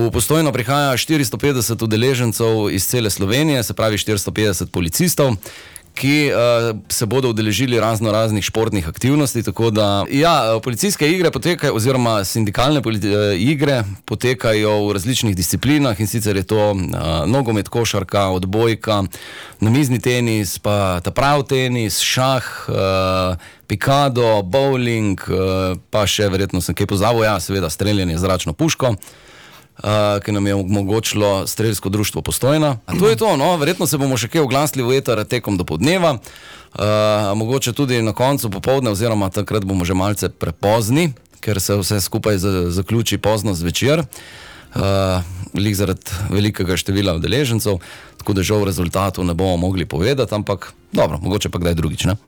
V Postojno prihaja 450 udeležencev iz cele Slovenije, se pravi 450 policistov, ki se bodo udeležili raznih športnih aktivnosti, tako da policijske igre potekajo, oziroma sindikalne igre potekajo v različnih disciplinah, in sicer je to nogomet, košarka, odbojka, namizni tenis, pa ta prav tenis, šah, pikado, bowling, pa še verjetno sem kaj pozabil, seveda streljanje z zračno puško, ki nam je omogočilo Strelsko društvo Postojna. To je to, verjetno se bomo še kaj oglasili v eter tekom do podneva, mogoče tudi na koncu popoldne, oziroma takrat bomo že malce prepozni, ker se vse skupaj zaključi pozno zvečer, lik zaradi velikega števila udeležencev, tako da žal rezultatov ne bomo mogli povedati, ampak dobro, mogoče pa kdaj drugič, ne?